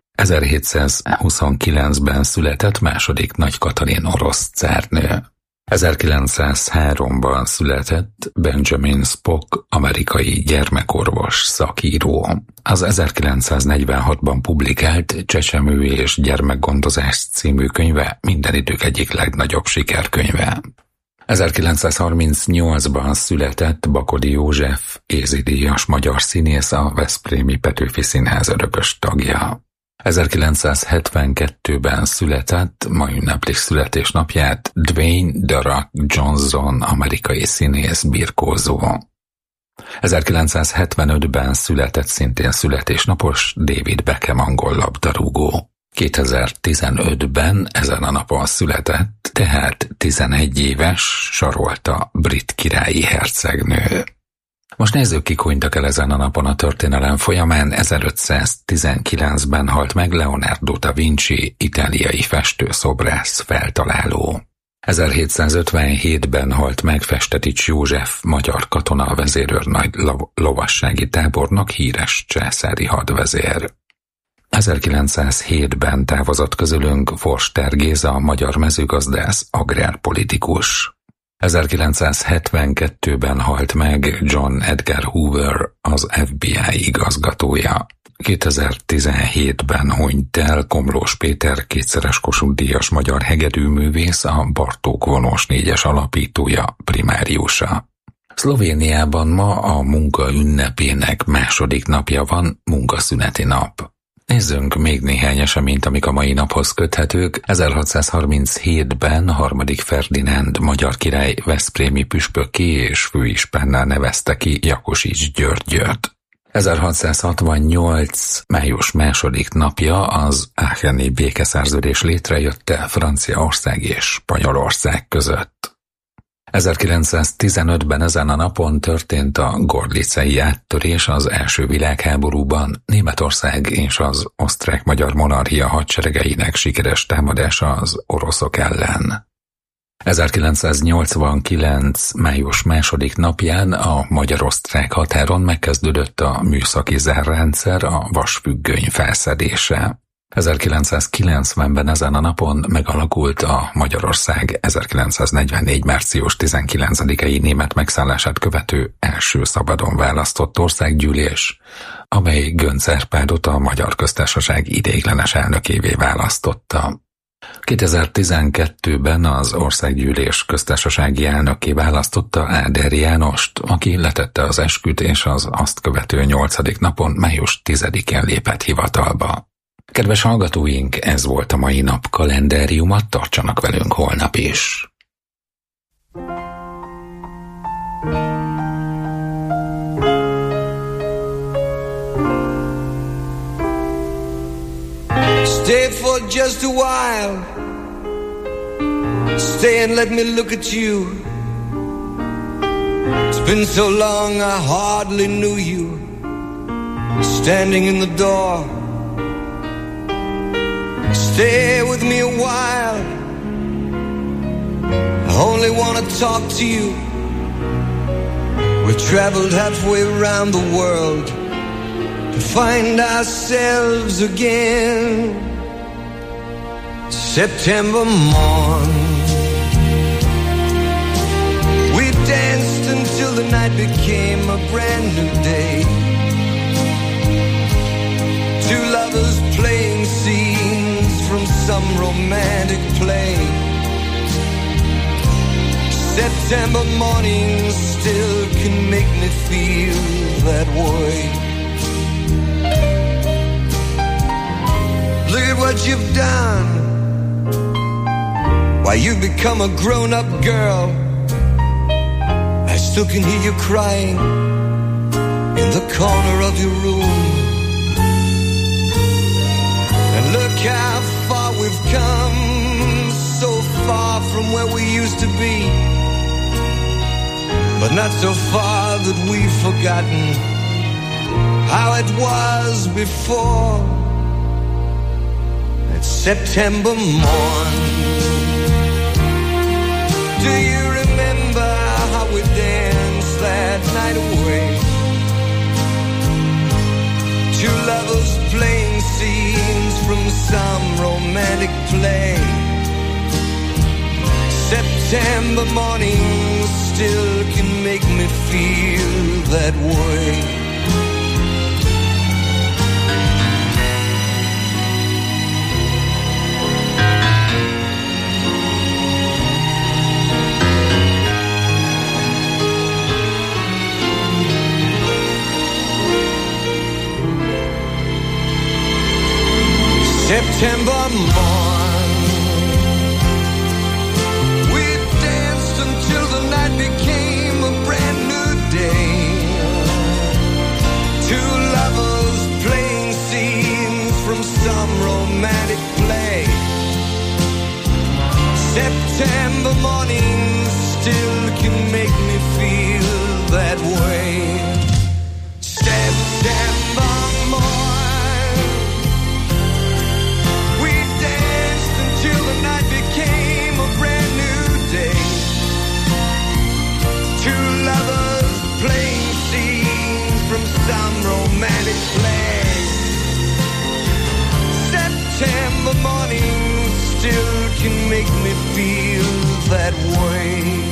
ezerhétszázhuszonkilencben született második Nagy Katalin orosz cárnő. ezerkilencszázháromban született Benjamin Spock, amerikai gyermekorvos szakíró. Az ezerkilencszáznegyvenhatban publikált Csecsemő és gyermekgondozás című könyve minden idők egyik legnagyobb sikerkönyve. ezerkilencszázharmincnyolcban született Bakodi József, Easy-díjas magyar színész, a Veszprémi Petőfi Színház örökös tagja. ezerkilencszázhetvenkettőben született, ma ünneplik születésnapját, Dwayne The Rock Johnson, amerikai színész, birkózó. ezerkilencszázhetvenötben született szintén születésnapos David Beckham angol labdarúgó. kétezer-tizenötben ezen a napon született, tehát tizenegy éves Sarolta brit királyi hercegnő. Most nézzük, kik hunytak el ezen a napon a történelem folyamán. ezerötszáztizenkilencben halt meg Leonardo da Vinci, itáliai festőszobrász, feltaláló. ezerhétszázötvenhétben halt meg Festetics József, magyar katona, vezérőrnagy, lovassági tábornok, híres császári hadvezér. ezerkilencszázhétben távozott közülünk Forster Géza, magyar mezőgazdász, agrárpolitikus. ezerkilencszázhetvenkettőben halt meg John Edgar Hoover, az ef bé i igazgatója. kétezer-tizenhétben hunyt el Komlós Péter, kétszeres Kossuth-díjas magyar hegedűművész, a Bartók vonós négyes alapítója, primáriusa. Szlovéniában ma a munka ünnepének második napja van, munkaszüneti nap. Nézzünk még néhány eseményt, amik a mai naphoz köthetők. ezerhatszázharminchétben harmadik Ferdinánd magyar király veszprémi püspökké és főispánnál nevezte ki Jakosics Györgyöt. ezerhatszázhatvannyolc. május második napja az Aacheni békeszerződés létrejötte Franciaország és Spanyolország között. ezerkilencszáztizenötben ezen a napon történt a gorlicei áttörés az első világháborúban, Németország és az osztrák-magyar monarchia hadseregeinek sikeres támadása az oroszok ellen. ezerkilencszáznyolcvankilenc. május második napján a magyar-osztrák határon megkezdődött a műszaki zárrendszer, a vasfüggöny felszedése. ezerkilencszázkilencvenben ezen a napon megalakult a Magyarország ezerkilencszáznegyvennégy. március tizenkilencedikei német megszállását követő első szabadon választott országgyűlés, amely Göncz Árpádot a Magyar Köztársaság ideiglenes elnökévé választotta. kétezer-tizenkettőben az országgyűlés köztársasági elnökké választotta Áder Jánost, aki letette az esküt és az azt követő nyolcadik napon, május tizedikén lépett hivatalba. Kedves hallgatóink, ez volt a mai nap kalendáriuma, tartsanak velünk holnap is. Stay for just a while. Stay and let me look at you. It's been so long I hardly knew you. Standing in the door. Stay with me a while. I only want to talk to you. We've traveled halfway around the world to find ourselves again. September morn, we danced until the night became a brand new day. Two lovers playing scenes from some romantic play. September mornings still can make me feel that way. Look at what you've done. Why While you become a grown-up girl, I still can hear you crying in the corner of your room. And look how far we've come, so far from where we used to be, but not so far that we've forgotten how it was before. That September morn, do you remember how we danced that night away? Two lovers playing scenes from some romantic play. September mornings still can make me feel that way. September morn, we danced until the night became a brand new day. Two lovers playing scenes from some romantic play. September mornings still can make me feel that way. September morn, playing scenes from some romantic play. September morning still can make me feel that way.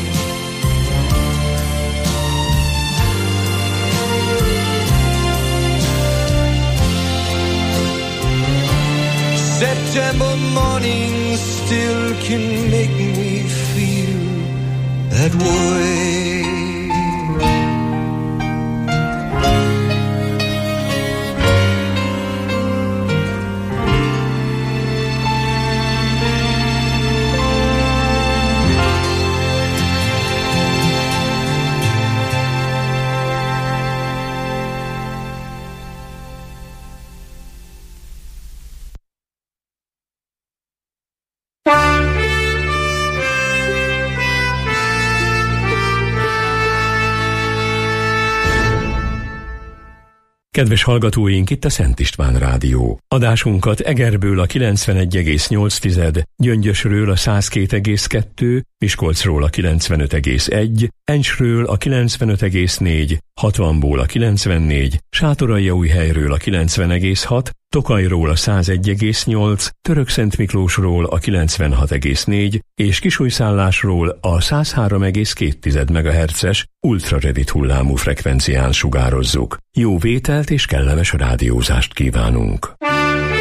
September morning still can make me feel that way. Kedves hallgatóink, itt a Szent István Rádió. Adásunkat Egerből a kilencvenegy egész nyolc, Gyöngyösről a száz két egész kettő, Miskolcról a kilencvenöt egész egy, Encsről a kilencvenöt egész négy, hatvanból a kilencvennégy, Sátoraljaújhelyről a kilencven egész hat, Tokajról a száz egy egész nyolc, Törökszentmiklósról a kilencvenhat egész négy és Kisújszállásról a száz három egész két megahertzes ultrarövid hullámú frekvencián sugározzuk. Jó vételt és kellemes rádiózást kívánunk!